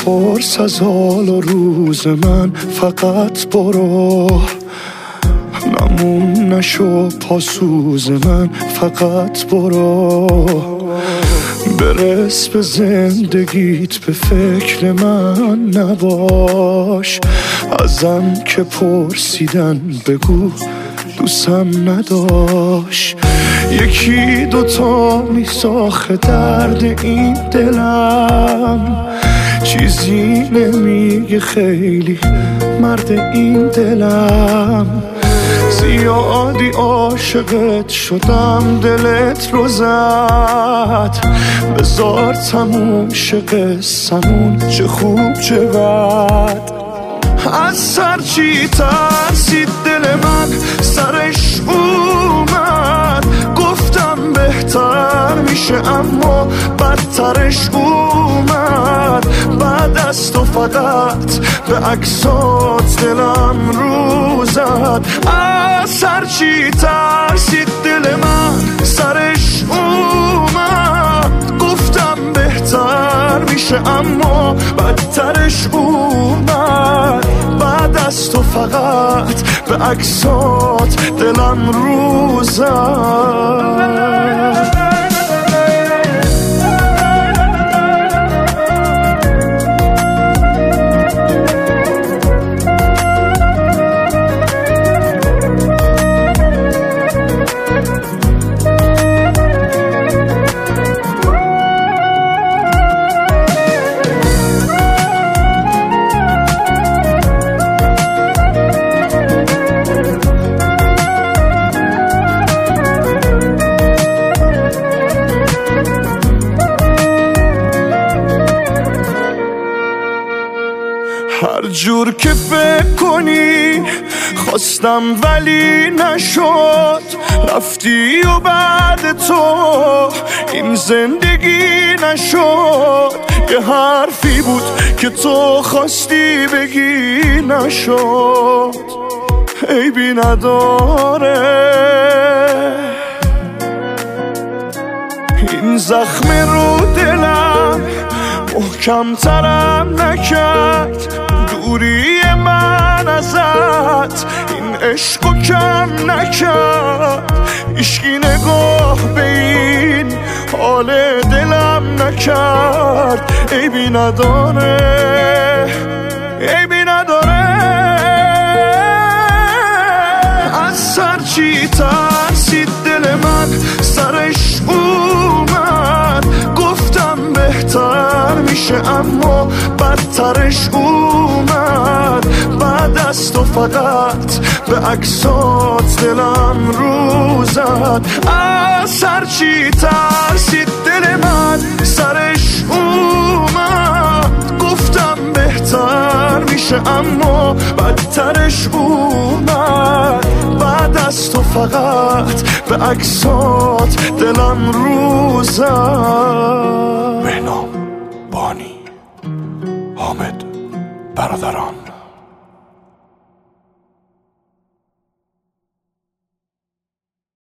بپرس از حال و روز من، فقط برو. نمون نشو پاسوز من، فقط برو. برس به زندگیت، به فکر من نباش. ازم که پرسیدن بگو دوستم نداشت. یکی دوتا میساخه درد این دلم، چیزی نمیگه خیلی مرد این دلم. زیادی عاشقت شدم دلت رو زد، بذار تموم شه قصمون، چه خوب چه بد. از سر چی ترسید دل من، سرش اومد. گفتم بهتر میشه اما بدترش اومد. بعد از تو فقط به عکسات دلم رو زد. از سر چی ترسید دل من، سرش اومد. گفتم بهتر میشه اما بدترش اومد. بعد از تو فقط به عکسات دلم رو زد. هر جور که فکر کنی خواستم ولی نشد. رفتی و بعد تو این زندگی نشد. یه حرفی بود که تو خواستی بگی نشد. عیبی نداره این زخم رو دلم محکم ترم نکرد. دوری من ازت این عشقو کم نکرد. عشقی نگاه به این حال دلم نکرد. عیبی نداره، عیبی نداره. از سر چی ترسید دل من، سرش اومد. گفتم بهتر میشه اما بدترش اومد. بعد از تو فقط به عکسات دلم رو زد. از سر چی ترسید دل من، سرش اومد. گفتم بهتر میشه اما بدترش اومد. بعد از تو فقط به عکسات دلم رو زد. بهنام، بانی، حامد، برادران.